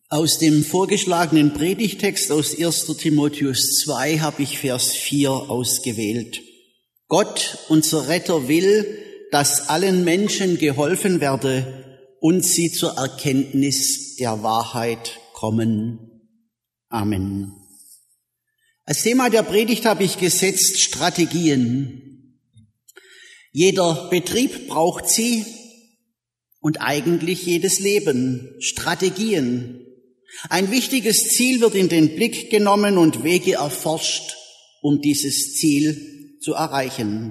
Aus dem vorgeschlagenen Predigtext aus 1. Timotheus 2 habe ich Vers 4 ausgewählt. Gott, unser Retter, will, dass allen Menschen geholfen werde und sie zur Erkenntnis der Wahrheit kommen. Amen. Als Thema der Predigt habe ich gesetzt Strategien. Jeder Betrieb braucht sie und eigentlich jedes Leben, Strategien. Ein wichtiges Ziel wird in den Blick genommen und Wege erforscht, um dieses Ziel zu erreichen.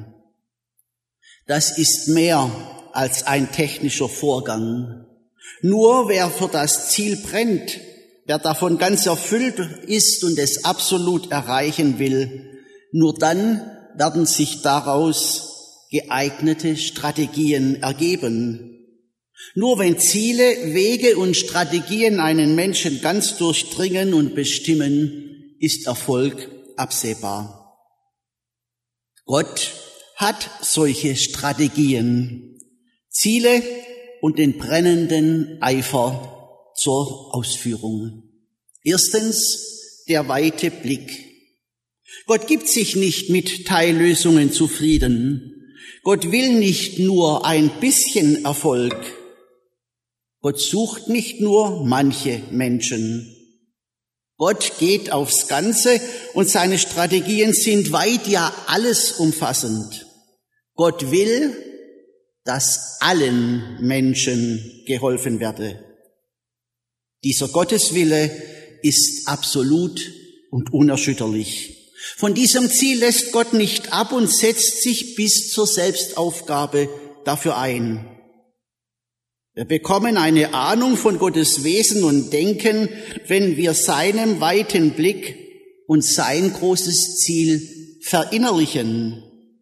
Das ist mehr als ein technischer Vorgang. Nur wer für das Ziel brennt, wer davon ganz erfüllt ist und es absolut erreichen will, nur dann werden sich daraus geeignete Strategien ergeben. Nur wenn Ziele, Wege und Strategien einen Menschen ganz durchdringen und bestimmen, ist Erfolg absehbar. Gott hat solche Strategien, Ziele und den brennenden Eifer zur Ausführung. Erstens, der weite Blick. Gott gibt sich nicht mit Teillösungen zufrieden. Gott will nicht nur ein bisschen Erfolg. Gott sucht nicht nur manche Menschen. Gott geht aufs Ganze und seine Strategien sind weit, ja alles umfassend. Gott will, dass allen Menschen geholfen werde. Dieser Gotteswille ist absolut und unerschütterlich. Von diesem Ziel lässt Gott nicht ab und setzt sich bis zur Selbstaufgabe dafür ein. Wir bekommen eine Ahnung von Gottes Wesen und Denken, wenn wir seinem weiten Blick und sein großes Ziel verinnerlichen.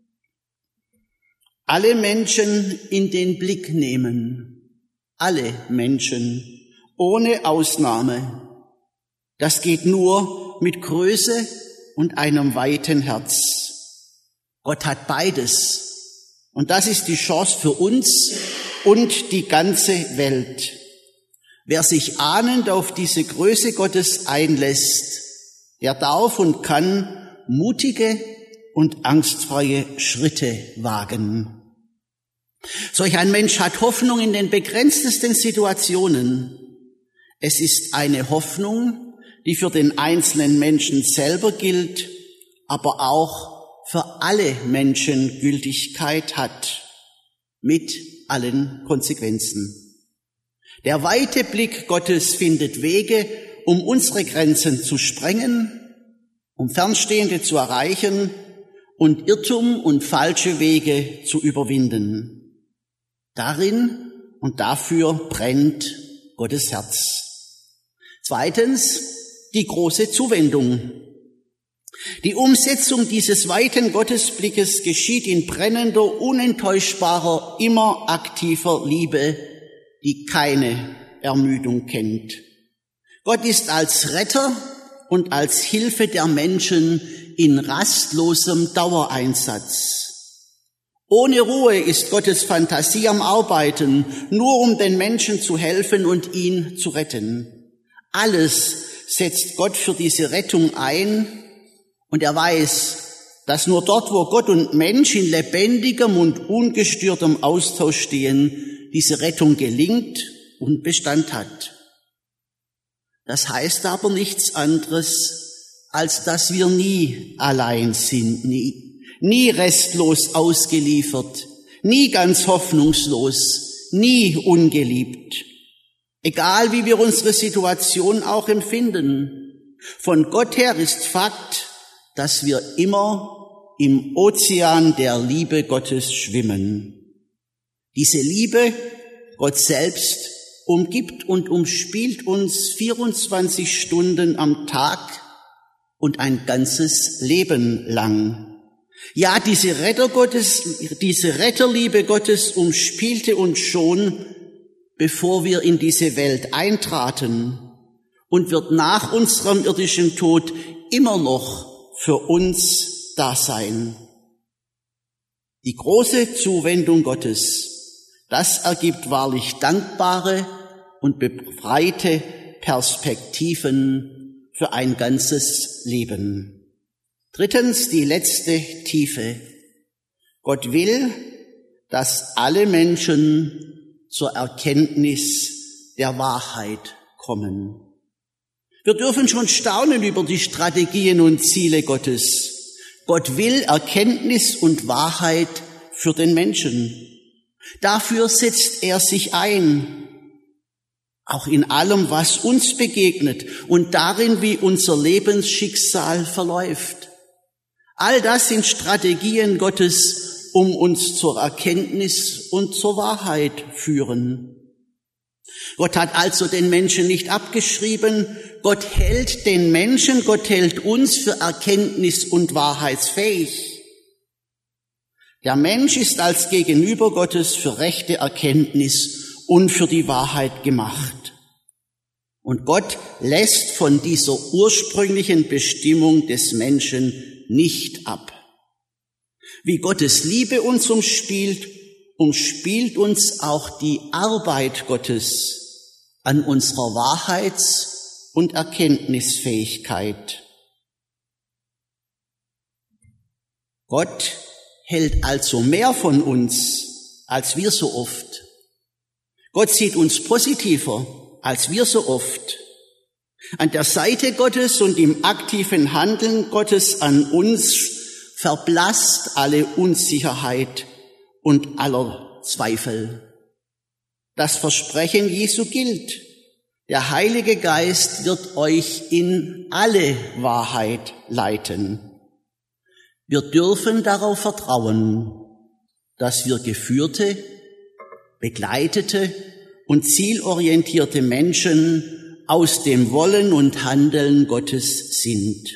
Alle Menschen in den Blick nehmen. Alle Menschen, ohne Ausnahme. Das geht nur mit Größe und einem weiten Herz. Gott hat beides. Und das ist die Chance für uns und die ganze Welt. Wer sich ahnend auf diese Größe Gottes einlässt, der darf und kann mutige und angstfreie Schritte wagen. Solch ein Mensch hat Hoffnung in den begrenztesten Situationen. Es ist eine Hoffnung, die für den einzelnen Menschen selber gilt, aber auch für alle Menschen Gültigkeit hat, mit allen Konsequenzen. Der weite Blick Gottes findet Wege, um unsere Grenzen zu sprengen, um Fernstehende zu erreichen und Irrtum und falsche Wege zu überwinden. Darin und dafür brennt Gottes Herz. Zweitens, die große Zuwendung. Die Umsetzung dieses weiten Gottesblickes geschieht in brennender, unenttäuschbarer, immer aktiver Liebe, die keine Ermüdung kennt. Gott ist als Retter und als Hilfe der Menschen in rastlosem Dauereinsatz. Ohne Ruhe ist Gottes Fantasie am Arbeiten, nur um den Menschen zu helfen und ihn zu retten. Alles setzt Gott für diese Rettung ein. Und er weiß, dass nur dort, wo Gott und Mensch in lebendigem und ungestörtem Austausch stehen, diese Rettung gelingt und Bestand hat. Das heißt aber nichts anderes, als dass wir nie allein sind, nie restlos ausgeliefert, nie ganz hoffnungslos, nie ungeliebt. Egal wie wir unsere Situation auch empfinden, von Gott her ist Fakt, dass wir immer im Ozean der Liebe Gottes schwimmen. Diese Liebe, Gott selbst, umgibt und umspielt uns 24 Stunden am Tag und ein ganzes Leben lang. Ja, diese Retterliebe Gottes umspielte uns schon, bevor wir in diese Welt eintraten und wird nach unserem irdischen Tod immer noch für uns da sein. Die große Zuwendung Gottes, das ergibt wahrlich dankbare und befreite Perspektiven für ein ganzes Leben. Drittens, die letzte Tiefe. Gott will, dass alle Menschen zur Erkenntnis der Wahrheit kommen. Wir dürfen schon staunen über die Strategien und Ziele Gottes. Gott will Erkenntnis und Wahrheit für den Menschen. Dafür setzt er sich ein, auch in allem, was uns begegnet und darin, wie unser Lebensschicksal verläuft. All das sind Strategien Gottes, um uns zur Erkenntnis und zur Wahrheit führen. Gott hat also den Menschen nicht abgeschrieben. Gott hält den Menschen, Gott hält uns für erkenntnis- und wahrheitsfähig. Der Mensch ist als Gegenüber Gottes für rechte Erkenntnis und für die Wahrheit gemacht. Und Gott lässt von dieser ursprünglichen Bestimmung des Menschen nicht ab. Wie Gottes Liebe uns umspielt uns auch die Arbeit Gottes an unserer Wahrheits- und Erkenntnisfähigkeit. Gott hält also mehr von uns, als wir so oft. Gott sieht uns positiver, als wir so oft. An der Seite Gottes und im aktiven Handeln Gottes an uns verblasst alle Unsicherheit und aller Zweifel. Das Versprechen Jesu gilt. Der Heilige Geist wird euch in alle Wahrheit leiten. Wir dürfen darauf vertrauen, dass wir geführte, begleitete und zielorientierte Menschen aus dem Wollen und Handeln Gottes sind.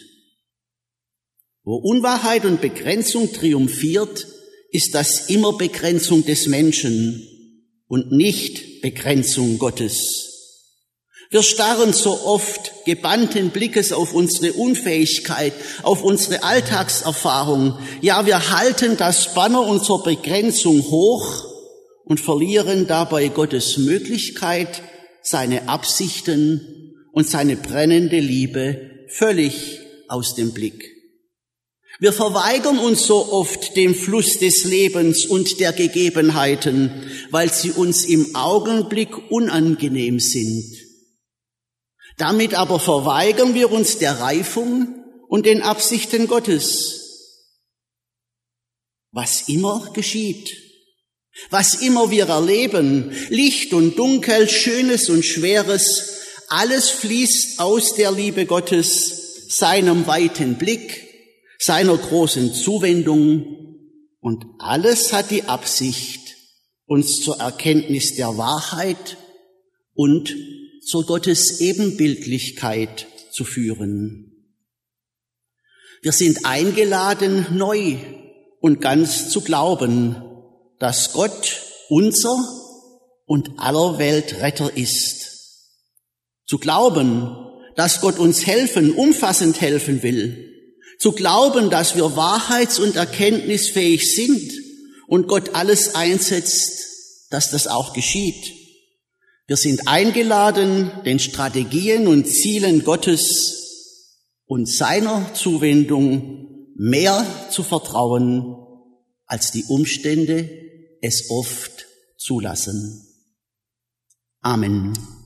Wo Unwahrheit und Begrenzung triumphiert, ist das immer Begrenzung des Menschen und nicht Begrenzung Gottes. Wir starren so oft gebannten Blickes auf unsere Unfähigkeit, auf unsere Alltagserfahrung. Ja, wir halten das Banner unserer Begrenzung hoch und verlieren dabei Gottes Möglichkeit, seine Absichten und seine brennende Liebe völlig aus dem Blick. Wir verweigern uns so oft dem Fluss des Lebens und der Gegebenheiten, weil sie uns im Augenblick unangenehm sind. Damit aber verweigern wir uns der Reifung und den Absichten Gottes. Was immer geschieht, was immer wir erleben, Licht und Dunkel, Schönes und Schweres, alles fließt aus der Liebe Gottes, seinem weiten Blick, seiner großen Zuwendung, und alles hat die Absicht, uns zur Erkenntnis der Wahrheit und zur Gottes Ebenbildlichkeit zu führen. Wir sind eingeladen, neu und ganz zu glauben, dass Gott unser und aller Welt Retter ist. Zu glauben, dass Gott uns umfassend helfen will. Zu glauben, dass wir wahrheits- und erkenntnisfähig sind und Gott alles einsetzt, dass das auch geschieht. Wir sind eingeladen, den Strategien und Zielen Gottes und seiner Zuwendung mehr zu vertrauen, als die Umstände es oft zulassen. Amen.